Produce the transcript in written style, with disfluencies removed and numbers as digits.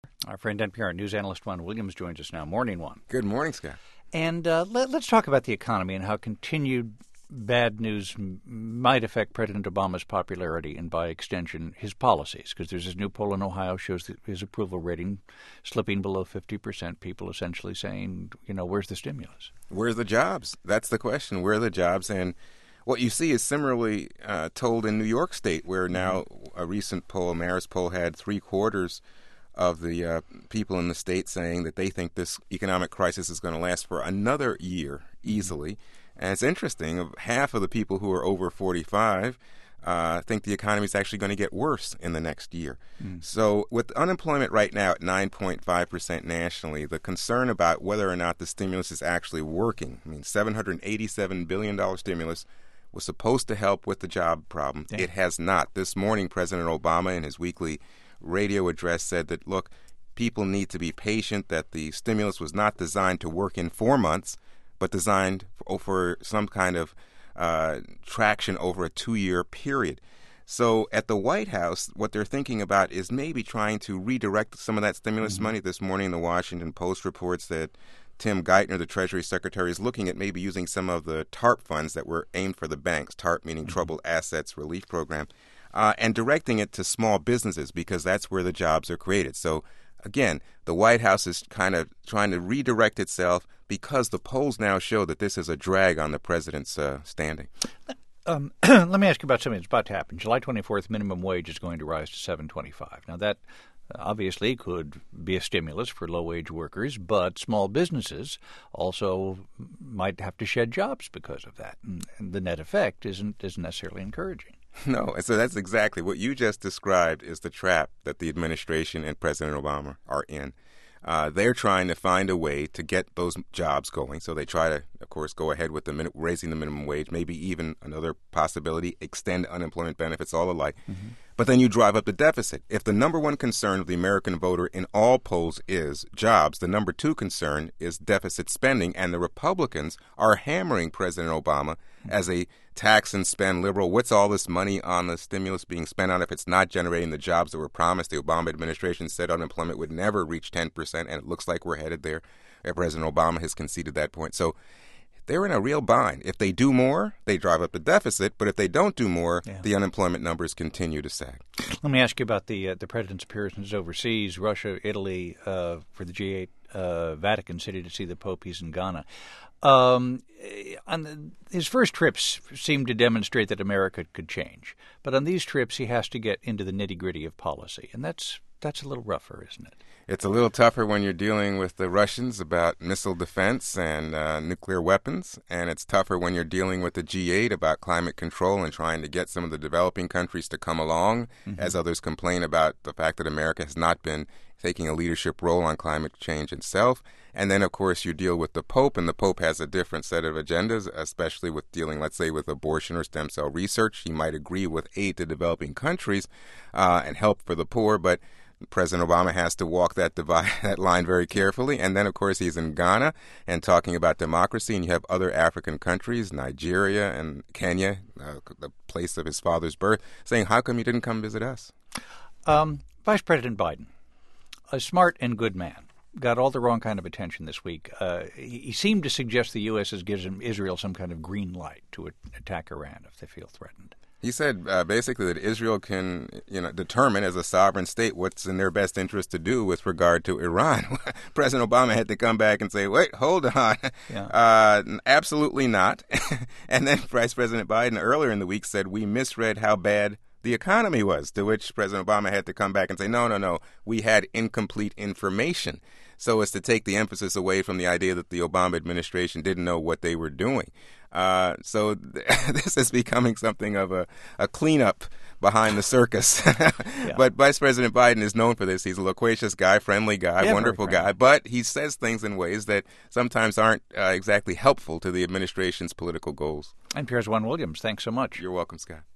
Our friend NPR news analyst Juan Williams joins us now. Morning, Juan. Good morning, Scott. And let's talk about the economy and how continued bad news might affect President Obama's popularity and, by extension, his policies. Because there's this new poll in Ohio shows that his approval rating slipping below 50%. People essentially saying, where's the stimulus? Where's the jobs? That's the question. Where are the jobs? And what you see is similarly told in New York State, where now a recent poll, a Marist poll, had 3/4 of the people in the state saying that they think this economic crisis is going to last for another year easily. And it's interesting, half of the people who are over 45 think the economy is actually going to get worse in the next year. So with unemployment right now at 9.5% nationally, the concern about whether or not the stimulus is actually working, $787 billion stimulus was supposed to help with the job problem. Yeah. It has not. This morning, President Obama in his weekly radio address said that, look, people need to be patient, that the stimulus was not designed to work in 4 months, but designed for some kind of traction over a 2-year period. So at the White House, what they're thinking about is maybe trying to redirect some of that stimulus money. This morning, the Washington Post reports that Tim Geithner, the Treasury Secretary, is looking at maybe using some of the TARP funds that were aimed for the banks, TARP meaning Troubled Assets Relief Program, and directing it to small businesses because that's where the jobs are created. So again, the White House is kind of trying to redirect itself because the polls now show that this is a drag on the president's standing. Let me ask you about something that's about to happen. July 24th, minimum wage is going to rise to $7.25. Now, that obviously could be a stimulus for low-wage workers, but small businesses also might have to shed jobs because of that. And the net effect isn't necessarily encouraging. No, so that's exactly what you just described is the trap that the administration and President Obama are in. They're trying to find a way to get those jobs going. So they try to, of course, go ahead with raising the minimum wage, maybe even another possibility, extend unemployment benefits, all alike. But then you drive up the deficit. If the number one concern of the American voter in all polls is jobs, the number two concern is deficit spending. And the Republicans are hammering President Obama as a tax and spend liberal. What's all this money on the stimulus being spent on if it's not generating the jobs that were promised? The Obama administration said unemployment would never reach 10%, and it looks like we're headed there. President Obama has conceded that point. So they're in a real bind. If they do more, they drive up the deficit. But if they don't do more, the unemployment numbers continue to sag. Let me ask you about the president's appearances overseas, Russia, Italy, for the G8, Vatican City to see the Pope. He's in Ghana. His first trips seemed to demonstrate that America could change. But on these trips, he has to get into the nitty-gritty of policy. And that's a little rougher, isn't it? It's a little tougher when you're dealing with the Russians about missile defense and nuclear weapons, and it's tougher when you're dealing with the G8 about climate control and trying to get some of the developing countries to come along, as others complain about the fact that America has not been taking a leadership role on climate change itself. And then, of course, you deal with the Pope, and the Pope has a different set of agendas, especially with dealing, let's say, with abortion or stem cell research. He might agree with aid to developing countries and help for the poor, but President Obama has to walk that line very carefully. And then, of course, he's in Ghana and talking about democracy. And you have other African countries, Nigeria and Kenya, the place of his father's birth, saying, how come you didn't come visit us? Vice President Biden, a smart and good man, got all the wrong kind of attention this week. He seemed to suggest the U.S. has given Israel some kind of green light to attack Iran if they feel threatened. He said basically that Israel can, determine as a sovereign state what's in their best interest to do with regard to Iran. President Obama had to come back and say, wait, hold on. Absolutely not. And then Vice President Biden earlier in the week said we misread how bad the economy was, to which President Obama had to come back and say, no, we had incomplete information, so as to take the emphasis away from the idea that the Obama administration didn't know what they were doing. So this is becoming something of a cleanup behind the circus. But Vice President Biden is known for this. He's a loquacious guy, friendly guy, wonderful guy, but he says things in ways that sometimes aren't exactly helpful to the administration's political goals. NPR's Juan Williams, thanks so much. You're welcome, Scott.